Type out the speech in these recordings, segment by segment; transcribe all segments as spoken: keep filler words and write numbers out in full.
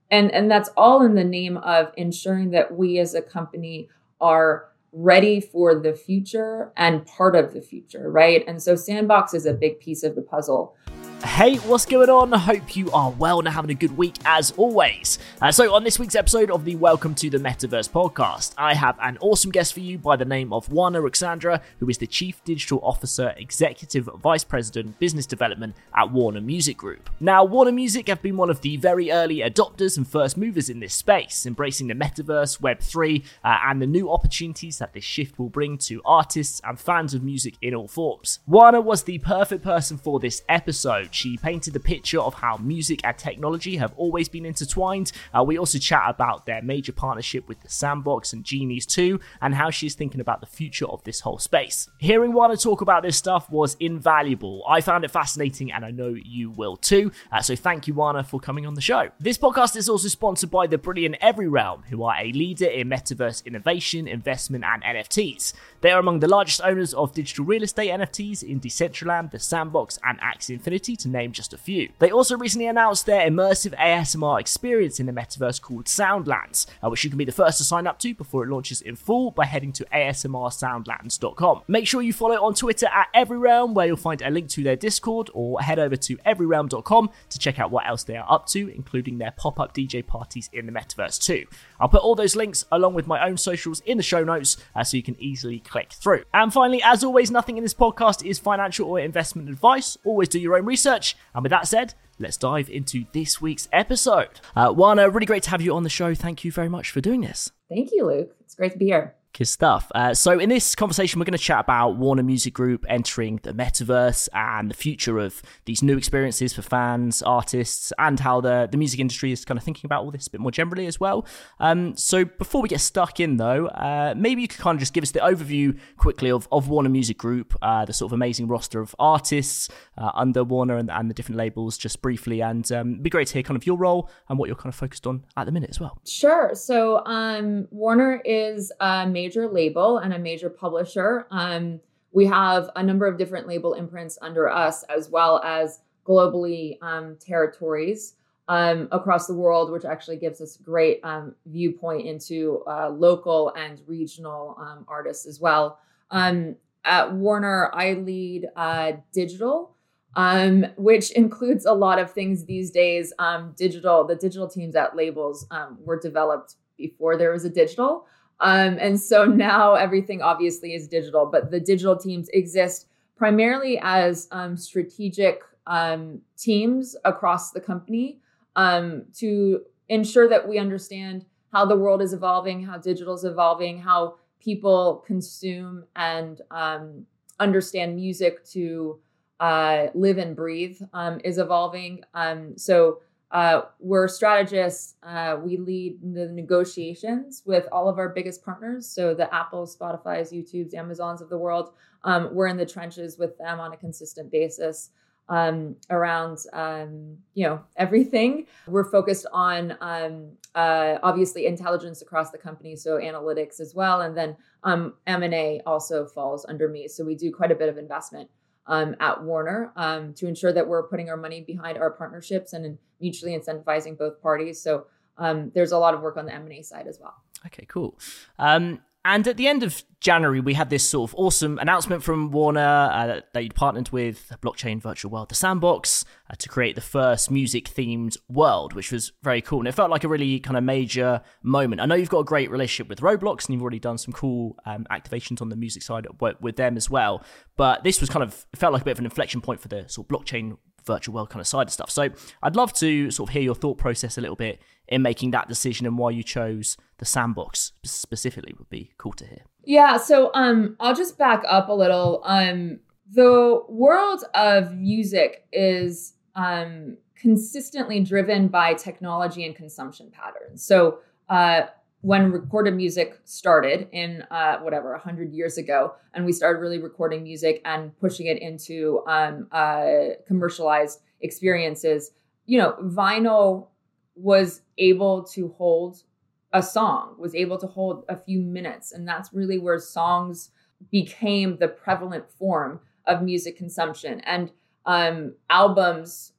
And, and that's all in the name of ensuring that we as a company are ready for the future and part of the future, right? And so Sandbox is a big piece of the puzzle. Hey, what's going on? I hope you are well and having a good week as always. Uh, so on this week's episode of the Welcome to the Metaverse podcast, I have an awesome guest for you by the name of Wana Ruxandra, who is the Chief Digital Officer, Executive Vice President, Business Development at Warner Music Group. Now, Warner Music have been one of the very early adopters and first movers in this space, embracing the Metaverse, Web three, uh, and the new opportunities that this shift will bring to artists and fans of music in all forms. Wana was the perfect person for this episode. She painted the picture of how music and technology have always been intertwined. Uh, we also chat about their major partnership with the Sandbox and Genies too, and how she's thinking about the future of this whole space. Hearing Wana talk about this stuff was invaluable. I found it fascinating, and I know you will too. Uh, so thank you, Wana, for coming on the show. This podcast is also sponsored by the brilliant Everyrealm, who are a leader in metaverse innovation, investment, and N F Ts. They are among the largest owners of digital real estate N F Ts in Decentraland, the Sandbox, and Axie Infinity, to name just a few. They also recently announced their immersive A S M R experience in the metaverse called Soundlands, uh, which you can be the first to sign up to before it launches in full by heading to A S M R soundlands dot com. Make sure you follow on Twitter at Everyrealm, where you'll find a link to their Discord, or head over to everyrealm dot com to check out what else they are up to, including their pop-up D J parties in the metaverse too. I'll put all those links along with my own socials in the show notes uh, so you can easily click through. And finally, as always, nothing in this podcast is financial or investment advice. Always do your own research. And with that said, let's dive into this week's episode. Uh, Wana, really great to have you on the show. Thank you very much for doing this. Thank you, Luke. It's great to be here. Good stuff. Uh, so in this conversation, we're going to chat about Warner Music Group entering the metaverse and the future of these new experiences for fans, artists, and how the, the music industry is kind of thinking about all this a bit more generally as well. Um, so before we get stuck in though, uh, maybe you could kind of just give us the overview quickly of, of Warner Music Group, uh, the sort of amazing roster of artists uh, under Warner and, and the different labels just briefly. And um, it'd be great to hear kind of your role and what you're kind of focused on at the minute as well. Sure. So um, Warner is a major major label and a major publisher. Um, we have a number of different label imprints under us, as well as globally um, territories um, across the world, which actually gives us a great um, viewpoint into uh, local and regional um, artists as well. Um, at Warner, I lead uh, digital, um, which includes a lot of things these days. Um, digital, the digital teams at labels um, were developed before there was a digital. Um, and so now everything obviously is digital, but the digital teams exist primarily as um, strategic um, teams across the company um, to ensure that we understand how the world is evolving, how digital is evolving, how people consume and um, understand music to uh, live and breathe um, is evolving. Um, so Uh, we're strategists. Uh, we lead the negotiations with all of our biggest partners. So the Apples, Spotify's, YouTube's, Amazons of the world. Um, we're in the trenches with them on a consistent basis um, around, um, you know, everything. We're focused on, um, uh, obviously, intelligence across the company. So analytics as well. And then um, M and A also falls under me. So we do quite a bit of investment Um, at Warner um, to ensure that we're putting our money behind our partnerships and mutually incentivizing both parties. So um, there's a lot of work on the M and A side as well. Okay, cool. Um, and at the end of January, we had this sort of awesome announcement from Warner uh, that you'd partnered with blockchain virtual world, the Sandbox, uh, to create the first music-themed world, which was very cool. And it felt like a really kind of major moment. I know you've got a great relationship with Roblox, and you've already done some cool um, activations on the music side with them as well. But this was kind of, it felt like a bit of an inflection point for the sort of blockchain virtual world kind of side of stuff. So I'd love to sort of hear your thought process a little bit in making that decision and why you chose the Sandbox specifically would be cool to hear. Yeah, so um, I'll just back up a little. Um, the world of music is um, consistently driven by technology and consumption patterns. So uh, when recorded music started in uh, whatever, one hundred years ago, and we started really recording music and pushing it into um, uh, commercialized experiences, you know, vinyl was able to hold a song, was able to hold a few minutes. And that's really where songs became the prevalent form of music consumption. And um, albums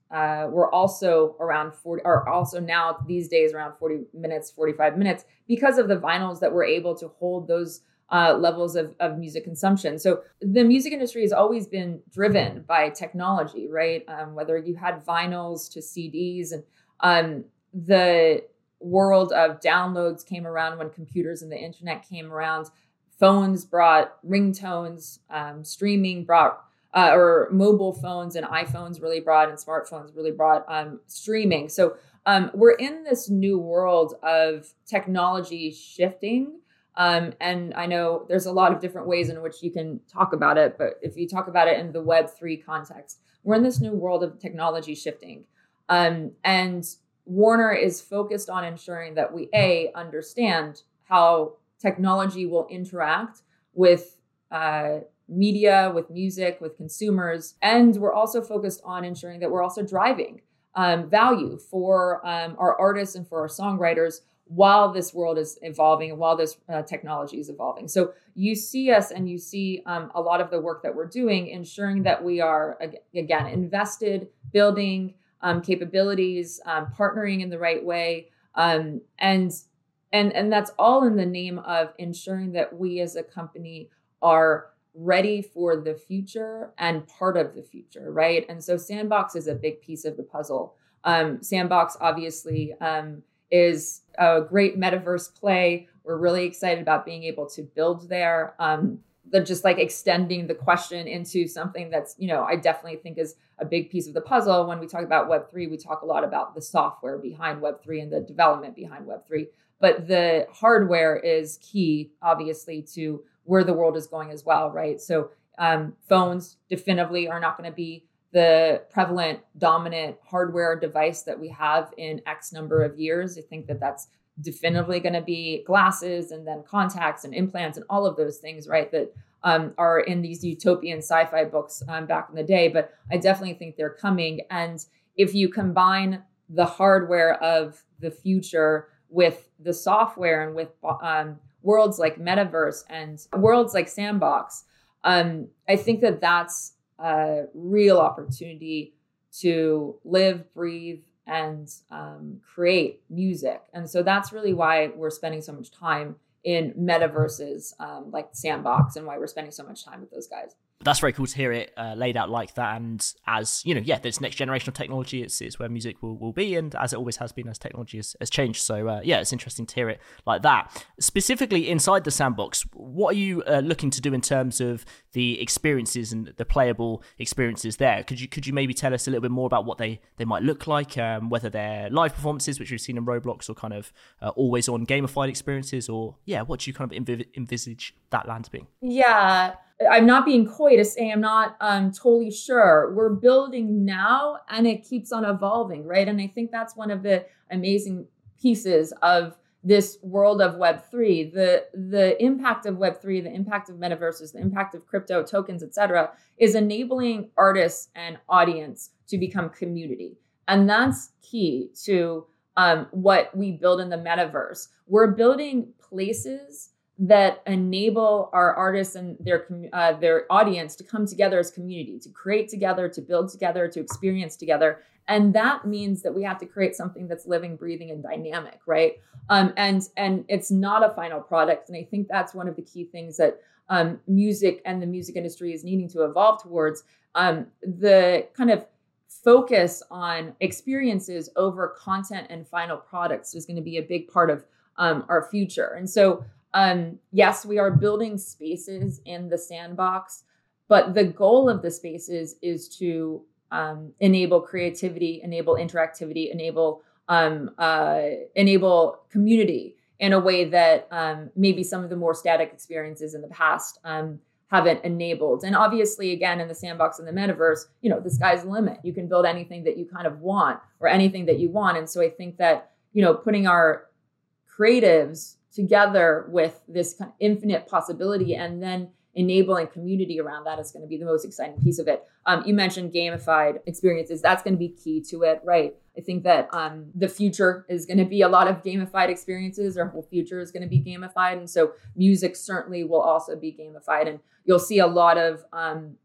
uh, we're also around forty, or also now these days around forty minutes, forty-five minutes, because of the vinyls that were able to hold those uh, levels of, of music consumption. So the music industry has always been driven by technology, right? Um, whether you had vinyls to C Ds, and um, the world of downloads came around when computers and the internet came around. Phones brought ringtones, um, streaming brought, uh, or mobile phones and iPhones really brought, and smartphones really brought um, streaming. So um, we're in this new world of technology shifting. Um, and I know there's a lot of different ways in which you can talk about it, but if you talk about it in the Web three context, we're in this new world of technology shifting. Um, and Warner is focused on ensuring that we, A, understand how technology will interact with uh, media, with music, with consumers. And we're also focused on ensuring that we're also driving um, value for um, our artists and for our songwriters while this world is evolving and while this uh, technology is evolving. So you see us and you see um, a lot of the work that we're doing, ensuring that we are, again, invested, building um, capabilities, um, partnering in the right way. Um, and And and that's all in the name of ensuring that we as a company are ready for the future and part of the future, right? And so Sandbox is a big piece of the puzzle. Um, Sandbox obviously um, is a great metaverse play. We're really excited about being able to build there. Um, the, just like extending the question into something that's, you know, I definitely think is a big piece of the puzzle. When we talk about Web three, we talk a lot about the software behind Web three and the development behind Web three. But the hardware is key, obviously, to where the world is going as well, right? So um, phones definitively are not going to be the prevalent, dominant hardware device that we have in X number of years. I think that that's definitively going to be glasses and then contacts and implants and all of those things, right? That um, are in these utopian sci-fi books um, back in the day. But I definitely think they're coming. And if you combine the hardware of the future with the software and with um, worlds like Metaverse and worlds like Sandbox, um, I think that that's a real opportunity to live, breathe, and um, create music. And so that's really why we're spending so much time in metaverses um, like Sandbox, and why we're spending so much time with those guys. That's very cool to hear it uh, laid out like that. And as, you know, yeah, this next generation of technology, it's, it's where music will, will be. And as it always has been, as technology has, has changed. So uh, yeah, it's interesting to hear it like that. Specifically inside the Sandbox, what are you uh, looking to do in terms of the experiences and the playable experiences there? Could you could you maybe tell us a little bit more about what they, they might look like, um, whether they're live performances, which we've seen in Roblox, or kind of uh, always on gamified experiences, or yeah, what do you kind of env- envisage that land being? Yeah. I'm not being coy to say I'm not um, totally sure. We're building now and it keeps on evolving, right? And I think that's one of the amazing pieces of this world of Web three. The, the impact of Web three, the impact of metaverses, the impact of crypto tokens, et cetera, is enabling artists and audience to become community. And that's key to um, what we build in the metaverse. We're building places that enable our artists and their uh, their audience to come together as community, to create together, to build together, to experience together. And that means that we have to create something that's living, breathing, and dynamic, right? Um, and and it's not a final product. And I think that's one of the key things that um, music and the music industry is needing to evolve towards. Um, the kind of focus on experiences over content and final products is going to be a big part of um, our future. And so Um, yes, we are building spaces in the Sandbox, but the goal of the spaces is to um, enable creativity, enable interactivity, enable um, uh, enable community in a way that um, maybe some of the more static experiences in the past um, haven't enabled. And obviously, again, in the Sandbox and the metaverse, you know, the sky's the limit. You can build anything that you kind of want or anything that you want. And so I think that, you know, putting our creatives together with this kind of infinite possibility and then enabling community around that is going to be the most exciting piece of it. Um, you mentioned gamified experiences. That's going to be key to it, right? I think that um, the future is going to be a lot of gamified experiences. Our whole future is going to be gamified. And so music certainly will also be gamified. And you'll see a lot of um,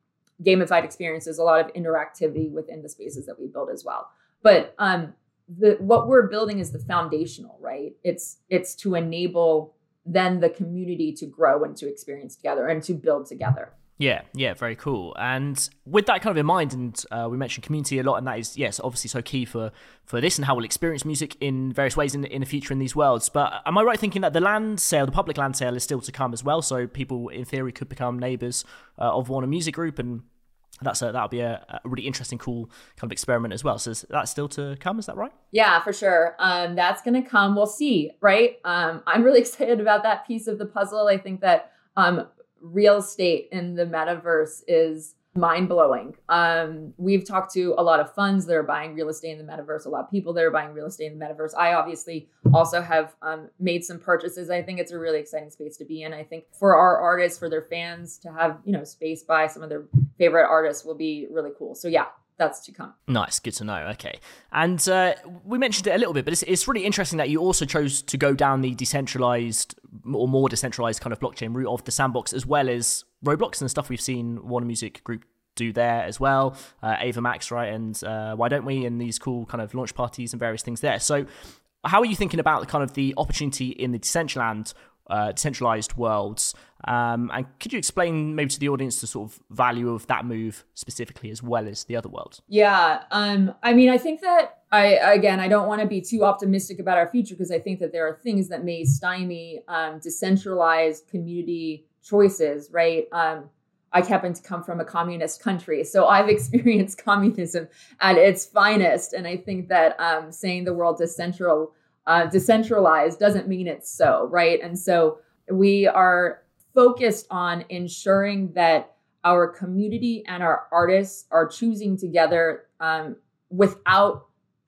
gamified experiences, a lot of interactivity within the spaces that we build as well. But um, the what we're building is the foundational, right? It's it's to enable then the community to grow and to experience together and to build together. Yeah, yeah, very cool. And with that kind of in mind, and uh, we mentioned community a lot, and that is, yes, obviously so key for, for this and how we'll experience music in various ways in, in the future in these worlds. But am I right thinking that the land sale, the public land sale, is still to come as well? So people, in theory, could become neighbours uh, of Warner Music Group, and that's a, that'll be a, a really interesting, cool kind of experiment as well. So is that still to come? Is that right? Yeah, for sure. Um, that's going to come. We'll see, right? Um, I'm really excited about that piece of the puzzle. I think that um, real estate in the metaverse is mind-blowing. Um, we've talked to a lot of funds that are buying real estate in the metaverse, a lot of people that are buying real estate in the metaverse. I obviously also have um, made some purchases. I think it's a really exciting space to be in. I think for our artists, for their fans to have, you know, space by some of their favorite artists will be really cool. So yeah, that's to come. Nice. Good to know. Okay. And uh, we mentioned it a little bit, but it's, it's really interesting that you also chose to go down the decentralized or more decentralized kind of blockchain route of the Sandbox, as well as Roblox and stuff we've seen Warner Music Group do there as well. Uh, Ava Max, right? And uh, Why Don't We? And these cool kind of launch parties and various things there. So how are you thinking about kind of the opportunity in the Decentraland Uh, decentralized worlds, um, and could you explain maybe to the audience the sort of value of that move specifically as well as the other worlds? Yeah, um, I mean, I think that I again, I don't want to be too optimistic about our future because I think that there are things that may stymie um, decentralized community choices, right? Um, I happen to come from a communist country, so I've experienced communism at its finest, and I think that um, saying the world is central. Uh, decentralized doesn't mean it's so, right? And so we are focused on ensuring that our community and our artists are choosing together um, without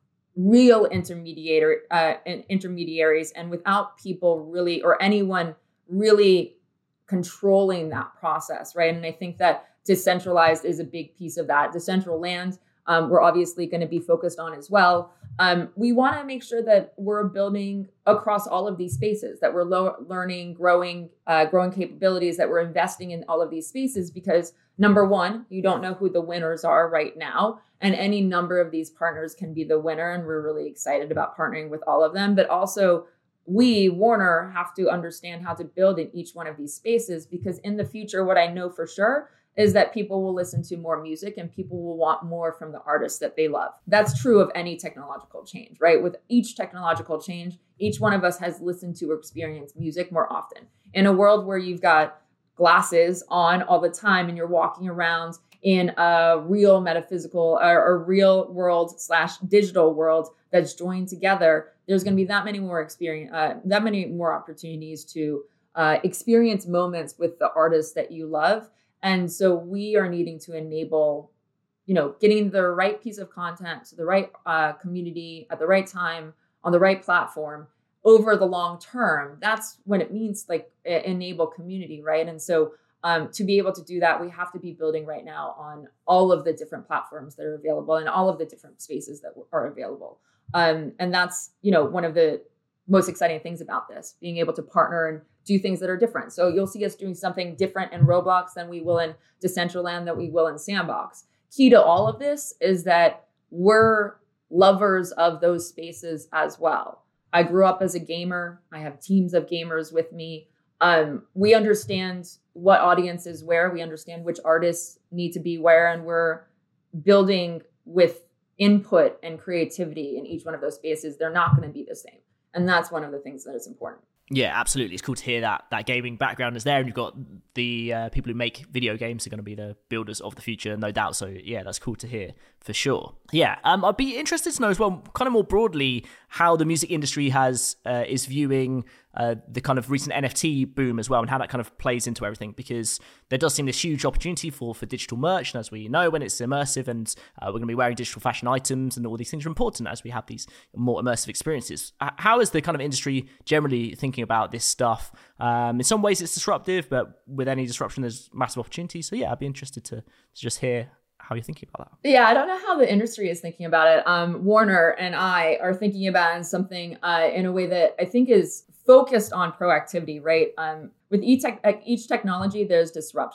real intermediator uh, intermediaries and without people really or anyone really controlling that process, right? And I think that decentralized is a big piece of that. Decentraland, um, we're obviously going to be focused on as well. Um, we want to make sure that we're building across all of these spaces, that we're lo- learning, growing, uh, growing capabilities, that we're investing in all of these spaces because number one, you don't know who the winners are right now. And any number of these partners can be the winner. And we're really excited about partnering with all of them. But also we, Warner, have to understand how to build in each one of these spaces because in the future, what I know for sure is that people will listen to more music and people will want more from the artists that they love. That's true of any technological change, right? With each technological change, each one of us has listened to or experienced music more often. In a world where you've got glasses on all the time and you're walking around in a real metaphysical or a real world slash digital world that's joined together, there's going to be that many more experience, uh, that many more opportunities to uh, experience moments with the artists that you love. And so we are needing to enable, you know, getting the right piece of content to the right uh, community at the right time on the right platform over the long term. That's when it means like enable community, right? And so um, to be able to do that, we have to be building right now on all of the different platforms that are available and all of the different spaces that are available. Um, and that's, you know, one of the most exciting things about this, being able to partner and do things that are different. So you'll see us doing something different in Roblox than we will in Decentraland, that we will in Sandbox. Key to all of this is that we're lovers of those spaces as well. I grew up as a gamer. I have teams of gamers with me. Um, we understand what audience is where. We understand which artists need to be where, and we're building with input and creativity in each one of those spaces. They're not going to be the same. And that's one of the things that is important. Yeah, absolutely. It's cool to hear that that gaming background is there, and you've got the uh, people who make video games are going to be the builders of the future, no doubt. So yeah, that's cool to hear for sure. Yeah, um, I'd be interested to know as well, kind of more broadly, how the music industry has uh, is viewing uh, the kind of recent N F T boom as well, and how that kind of plays into everything, because there does seem this huge opportunity for for digital merch, and as we know, when it's immersive and uh, we're going to be wearing digital fashion items, and all these things are important as we have these more immersive experiences. How is the kind of industry generally thinking about this stuff? Um, in some ways it's disruptive, but with any disruption there's massive opportunity. So yeah, I'd be interested to, to just hear how you're thinking about that. Yeah, I don't know how the industry is thinking about it. Um, Warner and I are thinking about it in something uh, in a way that I think is focused on proactivity, right? Um, with each, tech, each technology, there's disruption.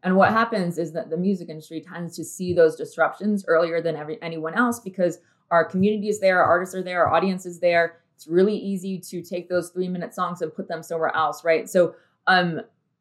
And what happens is that the music industry tends to see those disruptions earlier than every, anyone else, because our community is there, our artists are there, our audience is there. It's really easy to take those three minute songs and put them somewhere else, right? So um,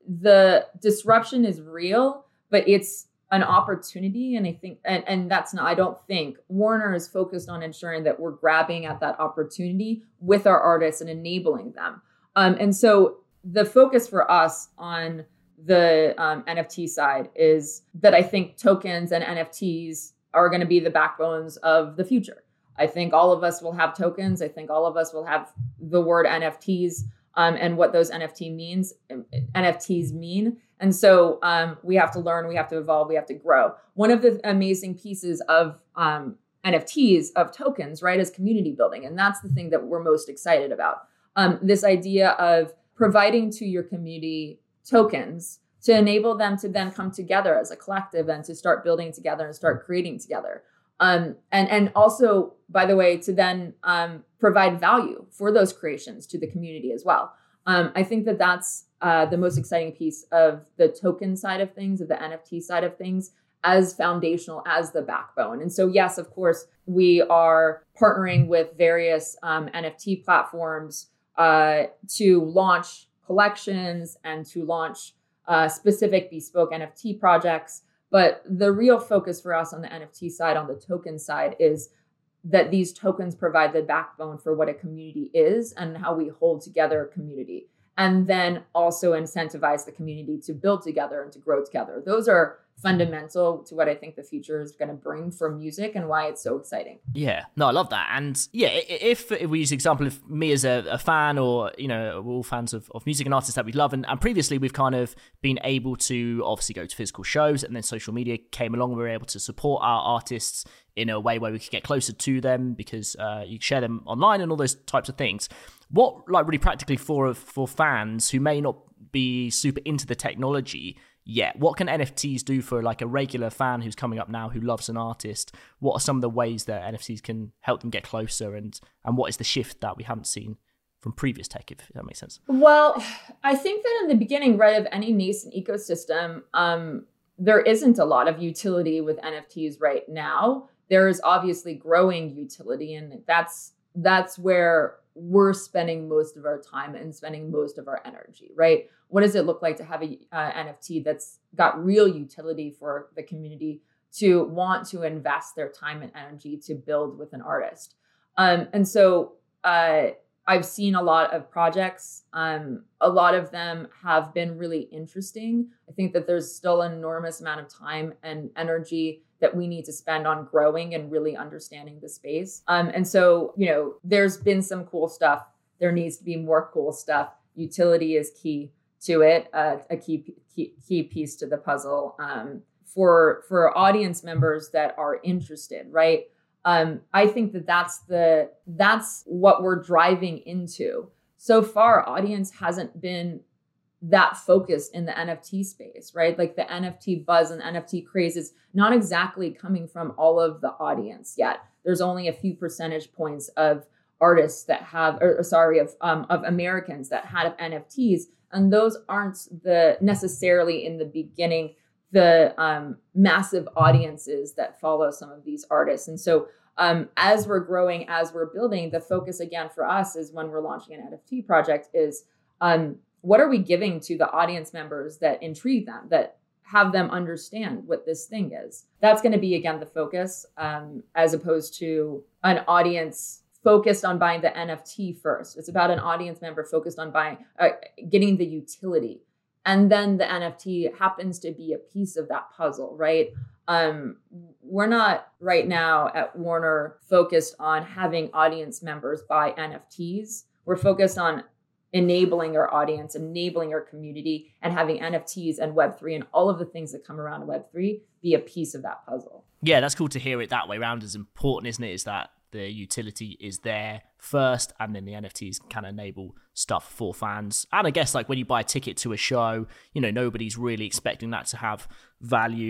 the disruption is real, but it's an opportunity. And I think, and, and that's not, I don't think Warner is focused on ensuring that we're grabbing at that opportunity with our artists and enabling them. Um, and so the focus for us on the um, N F T side is that I think tokens and N F Ts are going to be the backbones of the future. I think all of us will have tokens. I think all of us will have the word N F Ts um, and what those N F T means, N F Ts mean. And so um, we have to learn, we have to evolve, we have to grow. One of the amazing pieces of um, N F Ts, of tokens, right, is community building. And that's the thing that we're most excited about. Um, this idea of providing to your community tokens to enable them to then come together as a collective and to start building together and start creating together. Um, and, and also, by the way, to then um, provide value for those creations to the community as well. Um, I think that that's uh, the most exciting piece of the token side of things, of the N F T side of things, as foundational, as the backbone. And so, yes, of course, we are partnering with various um, N F T platforms uh, to launch collections and to launch uh, specific bespoke N F T projects. But the real focus for us on the N F T side, on the token side, is that these tokens provide the backbone for what a community is and how we hold together a community, and then also incentivize the community to build together and to grow together. Those are fundamental to what I think the future is going to bring for music and why it's so exciting. Yeah, no, I love that. And yeah, if, if we use the example of me as a, a fan, or, you know, we're all fans of, of music and artists that we love. And, and previously we've kind of been able to obviously go to physical shows, and then social media came along and we were able to support our artists in a way where we could get closer to them because uh, you share them online and all those types of things. What, like, really practically for for fans who may not be super into the technology yet, what can N F Ts do for like a regular fan who's coming up now who loves an artist? What are some of the ways that N F Ts can help them get closer, and and what is the shift that we haven't seen from previous tech, if that makes sense? Well, I think that in the beginning, right, of any nascent ecosystem, um, there isn't a lot of utility with N F Ts right now. There is obviously growing utility, and that's that's where we're spending most of our time and spending most of our energy, right? What does it look like to have a uh, N F T that's got real utility for the community to want to invest their time and energy to build with an artist? Um, and so uh, I've seen a lot of projects. Um, a lot of them have been really interesting. I think that there's still an enormous amount of time and energy that we need to spend on growing and really understanding the space. Um, and so, you know, there's been some cool stuff. There needs to be more cool stuff. Utility is key to it, uh, a key, key key piece to the puzzle um, for for audience members that are interested, right? Um, I think that that's the that's what we're driving into. So far, audience hasn't been that focused in the N F T space, right? Like the N F T buzz and N F T craze is not exactly coming from all of the audience yet. There's only a few percentage points of artists that have, or sorry, of um, of Americans that have N F Ts, and those aren't the necessarily in the beginning the um, massive audiences that follow some of these artists. And so um, as we're growing, as we're building, the focus again for us is when we're launching an N F T project is um, what are we giving to the audience members that intrigue them, that have them understand what this thing is? That's going to be, again, the focus, um, as opposed to an audience focused on buying the N F T first. It's about an audience member focused on buying, uh, getting the utility. And then the N F T happens to be a piece of that puzzle, right? Um, we're not right now at Warner focused on having audience members buy N F Ts. We're focused on enabling our audience, enabling our community, and having N F Ts and Web three and all of the things that come around Web three be a piece of that puzzle. Yeah, that's cool to hear it that way around. As important, isn't it, is that the utility is there first, and then the N F Ts can enable stuff for fans. And I guess like when you buy a ticket to a show, you know, nobody's really expecting that to have value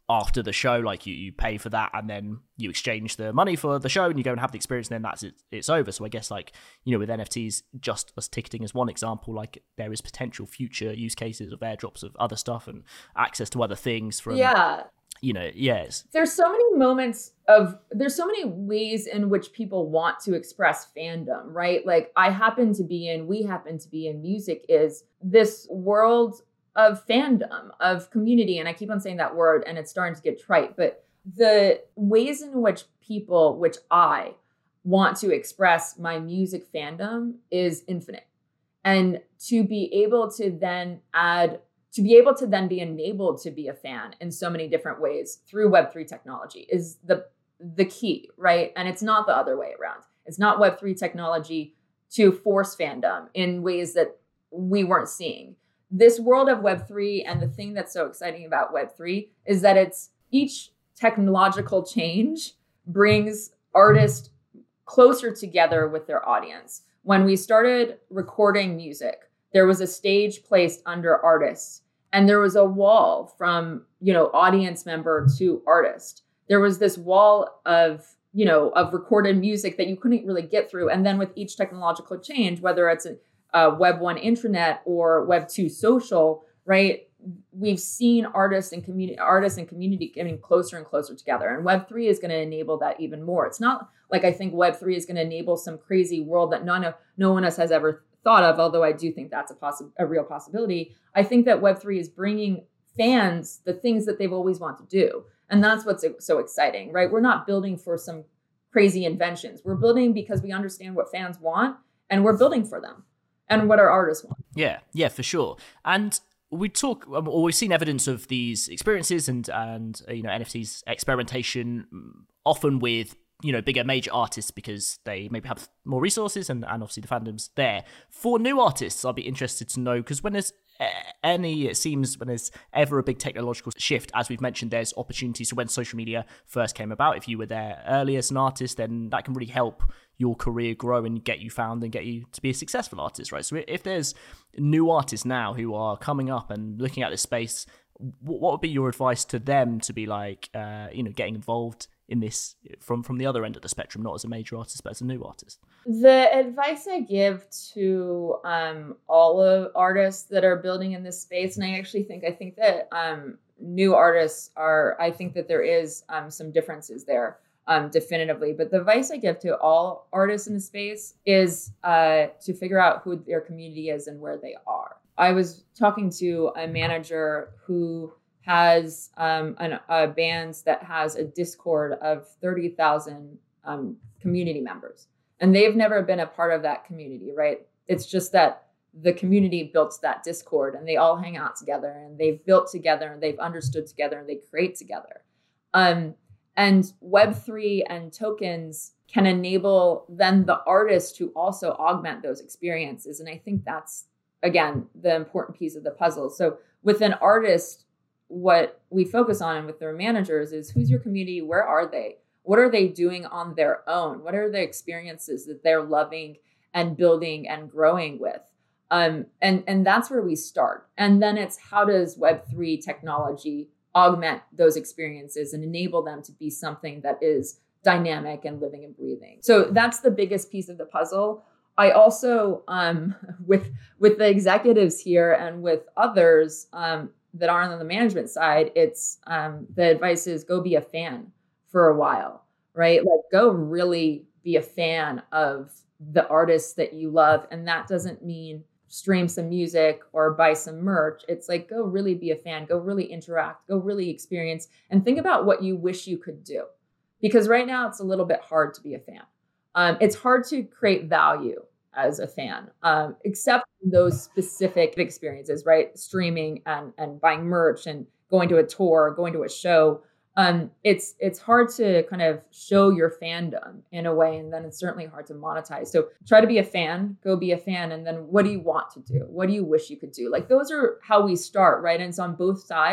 after the show, like you, you pay for that and then you exchange the money for the show and you go and have the experience and then that's it, it's over. So I guess like, you know, with N F Ts, just as ticketing as one example, like there is potential future use cases of airdrops of other stuff and access to other things from, yeah. you know, yes. There's so many moments of, there's so many ways in which people want to express fandom, right? Like I happen to be in, we happen to be in music is this world of fandom, of community. And I keep on saying that word and it's starting to get trite, but the ways in which people, which I want to express my music fandom is infinite. And to be able to then add, to be able to then be enabled to be a fan in so many different ways through Web three technology is the, the key, right? And it's not the other way around. It's not Web three technology to force fandom in ways that we weren't seeing. This world of Web three and the thing that's so exciting about Web three is that it's each technological change brings artists closer together with their audience. When we started recording music, there was a stage placed under artists and there was a wall from, you know, audience member to artist. There was this wall of, you know, of recorded music that you couldn't really get through. And then with each technological change, whether it's a Uh, Web one intranet or Web two social, right? We've seen artists and community artists and community getting closer and closer together. And Web three is going to enable that even more. It's not like I think Web three is going to enable some crazy world that none of no one else has ever thought of, although I do think that's a possi- a real possibility. I think that Web three is bringing fans the things that they've always wanted to do. And that's what's so exciting, right? We're not building for some crazy inventions. We're building because we understand what fans want and we're building for them. And what our artists want. Yeah, yeah, for sure. And we talk, or we've seen evidence of these experiences and and you know N F Ts experimentation, often with you know bigger major artists because they maybe have more resources and and obviously the fandom's there. For new artists, I'll be interested to know because when there's any, it seems when there's ever a big technological shift, as we've mentioned, there's opportunities. So when social media first came about, if you were there early as an artist, then that can really help your career grow and get you found and get you to be a successful artist, right? So if there's new artists now who are coming up and looking at this space, what would be your advice to them to be like, uh, you know, getting involved in this from, from the other end of the spectrum, not as a major artist, but as a new artist? The advice I give to um, all of artists that are building in this space, and I actually think, I think that um, new artists are, I think that there is um, some differences there. Um, definitively. But the advice I give to all artists in the space is uh, to figure out who their community is and where they are. I was talking to a manager who has um, an, a band that has a Discord of thirty thousand um, community members. And they've never been a part of that community, right? It's just that the community built that Discord and they all hang out together and they've built together and they've understood together and they create together. Um, And Web three and tokens can enable then the artist to also augment those experiences. And I think that's, again, the important piece of the puzzle. So with an artist, what we focus on and with their managers is who's your community? Where are they? What are they doing on their own? What are the experiences that they're loving and building and growing with? Um, and, and that's where we start. And then it's how does Web three technology augment those experiences and enable them to be something that is dynamic and living and breathing. So that's the biggest piece of the puzzle. I also, um, with with the executives here and with others um, that aren't on the management side, it's um, the advice is go be a fan for a while, right? Like go really be a fan of the artists that you love. And that doesn't mean stream some music or buy some merch. It's like, go really be a fan, go really interact, go really experience, and think about what you wish you could do. Because right now it's a little bit hard to be a fan. Um, it's hard to create value as a fan, um, except those specific experiences, right? Streaming and, and buying merch and going to a tour, going to a show. Um, it's it's hard to kind of show your fandom in a way, and then it's certainly hard to monetize. So try to be a fan, go be a fan, and then what do you want to do? What do you wish you could do? Like those are how we start, right? And it's on both sides.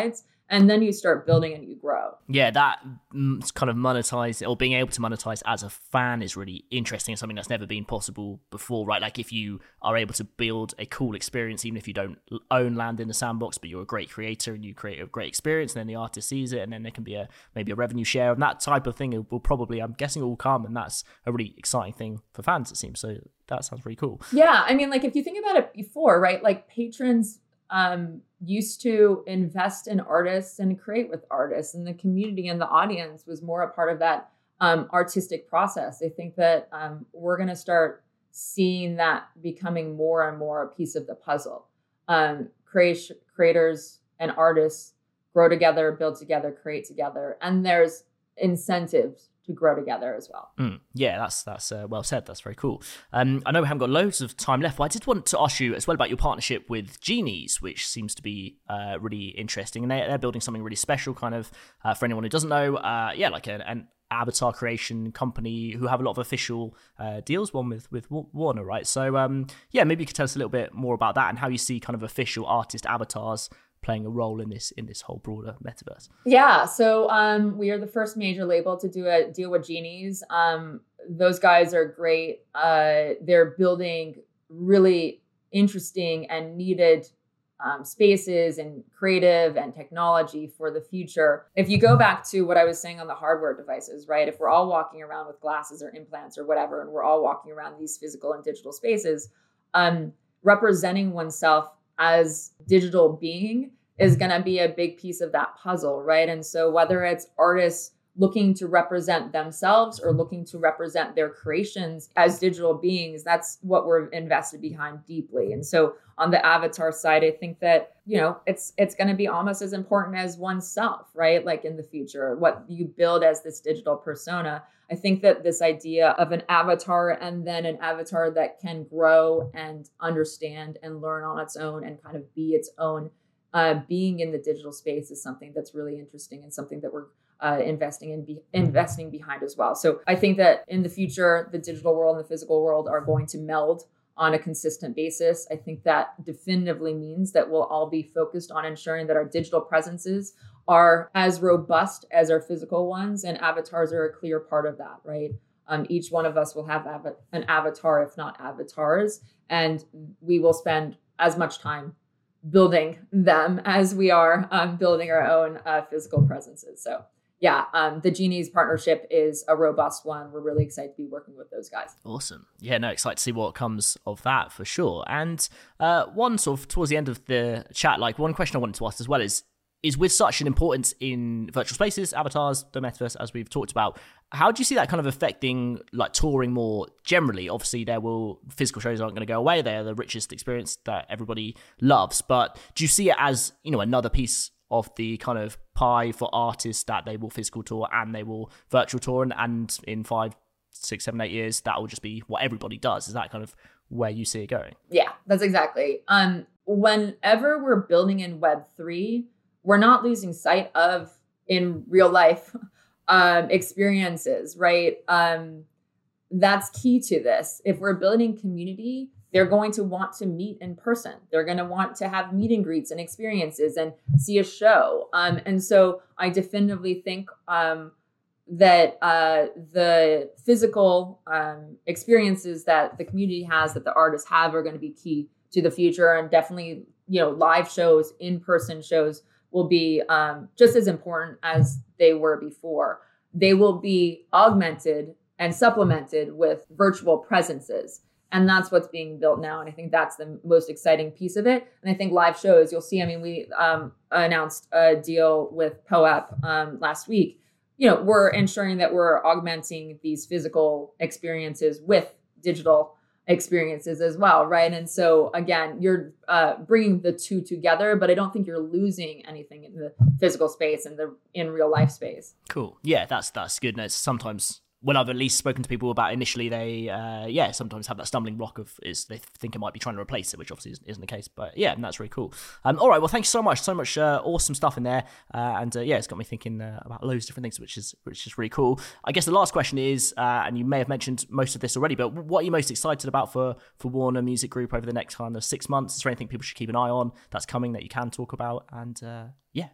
And then you start building and you grow. Yeah, that mm, kind of monetize or being able to monetize as a fan is really interesting and something that's never been possible before, right? Like if you are able to build a cool experience, even if you don't own land in the sandbox, but you're a great creator and you create a great experience, and then the artist sees it, and then there can be a maybe a revenue share, and that type of thing will probably, I'm guessing, will come, and that's a really exciting thing for fans, it seems. So that sounds really cool. Yeah, I mean, like if you think about it before, right? Like patrons um, used to invest in artists and create with artists, and the community and the audience was more a part of that um, artistic process. I think that um, we're going to start seeing that becoming more and more a piece of the puzzle. Um, creation, creators and artists grow together, build together, create together, and there's incentives to grow together as well. Mm, yeah, that's that's uh, well said. That's very cool. Um, I know we haven't got loads of time left, but I did want to ask you as well about your partnership with Genies, which seems to be uh, really interesting. And they, they're building something really special, kind of, uh, for anyone who doesn't know. Uh, yeah, like an, an avatar creation company who have a lot of official uh, deals, one with, with Warner, right? So, um, yeah, maybe you could tell us a little bit more about that and how you see kind of official artist avatars playing a role in this in this whole broader metaverse. Yeah, so um, we are the first major label to do a deal with Genies. Um, those guys are great. Uh, they're building really interesting and needed um, spaces and creative and technology for the future. If you go back to what I was saying on the hardware devices, right? If we're all walking around with glasses or implants or whatever, and we're all walking around these physical and digital spaces, um, representing oneself as digital being is going to be a big piece of that puzzle, right? And so whether it's artists looking to represent themselves or looking to represent their creations as digital beings, that's what we're invested behind deeply. And so on the avatar side, I think that, you know, it's it's going to be almost as important as oneself, right? Like in the future, what you build as this digital persona. I think that this idea of an avatar and then an avatar that can grow and understand and learn on its own and kind of be its own uh, being in the digital space is something that's really interesting and something that we're uh, investing in, be- investing behind as well. So I think that in the future, the digital world and the physical world are going to meld on a consistent basis. I think that definitively means that we'll all be focused on ensuring that our digital presences are as robust as our physical ones, and avatars are a clear part of that, right? Um, each one of us will have av- an avatar, if not avatars, and we will spend as much time building them as we are um, building our own uh, physical presences. So yeah, um, the Genies partnership is a robust one. We're really excited to be working with those guys. Awesome. Yeah, no, excited to see what comes of that for sure. And uh, one sort of towards the end of the chat, like one question I wanted to ask as well is, is with such an importance in virtual spaces, avatars, the metaverse, as we've talked about, how do you see that kind of affecting like touring more generally? Obviously, there will physical shows aren't going to go away. They are the richest experience that everybody loves. But do you see it as, you know, another piece of the kind of pie for artists that they will physical tour and they will virtual tour, and, and in five, six, seven, eight years, that will just be what everybody does? Is that kind of where you see it going? Yeah, that's exactly. Um, whenever we're building in Web three, we're not losing sight of in real life um, experiences, right? Um, that's key to this. If we're building community, they're going to want to meet in person. They're going to want to have meet and greets and experiences and see a show. Um, and so I definitively think um, that uh, the physical um, experiences that the community has, that the artists have, are going to be key to the future. And definitely, you know, live shows, in-person shows will be um, just as important as they were before. They will be augmented and supplemented with virtual presences. And that's what's being built now. And I think that's the most exciting piece of it. And I think live shows, you'll see, I mean, we um, announced a deal with P O E P um, last week. You know, we're ensuring that we're augmenting these physical experiences with digital experiences as well, right? And so again, you're uh, bringing the two together, but I don't think you're losing anything in the physical space and the in real life space. Cool. Yeah, that's that's good. And it's sometimes, when I've at least spoken to people about initially, they, uh, yeah, sometimes have that stumbling block of is they think it might be trying to replace it, which obviously isn't the case. But yeah, and that's really cool. Um, all right, well, thank you so much, so much uh, awesome stuff in there, uh, and uh, yeah, it's got me thinking uh, about loads of different things, which is which is really cool. I guess the last question is, uh, and you may have mentioned most of this already, but what are you most excited about for for Warner Music Group over the next kind of six months? Is there anything people should keep an eye on that's coming that you can talk about? And uh, yeah.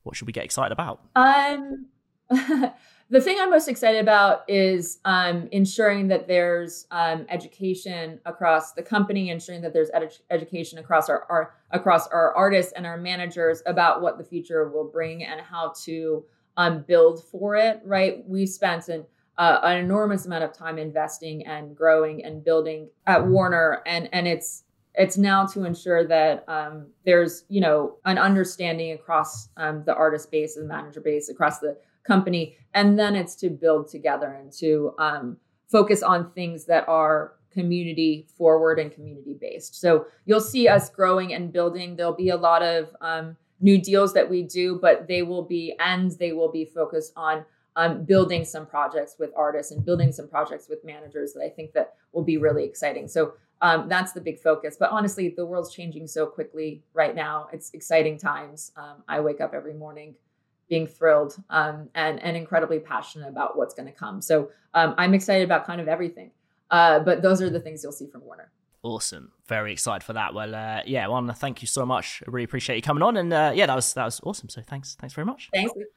what should we get excited about? Um, the thing I'm most excited about is um, ensuring that there's um, education across the company, ensuring that there's edu- education across our, our across our artists and our managers about what the future will bring and how to um, build for it. Right, we spent an uh, an enormous amount of time investing and growing and building at Warner, and and it's it's now to ensure that um, there's, you know, an understanding across um, the artist base and manager base across the company. And then it's to build together and to um, focus on things that are community forward and community based. So you'll see us growing and building. There'll be a lot of um, new deals that we do, but they will be, and they will be focused on um, building some projects with artists and building some projects with managers that I think that will be really exciting. So Um, that's the big focus. But honestly, the world's changing so quickly right now. It's exciting times. Um, I wake up every morning being thrilled um, and, and incredibly passionate about what's going to come. So um, I'm excited about kind of everything. Uh, but those are the things you'll see from Warner. Awesome. Very excited for that. Well, uh, yeah, Juana, thank you so much. I really appreciate you coming on. And uh, yeah, that was that was awesome. So thanks. Thanks very much. Thanks.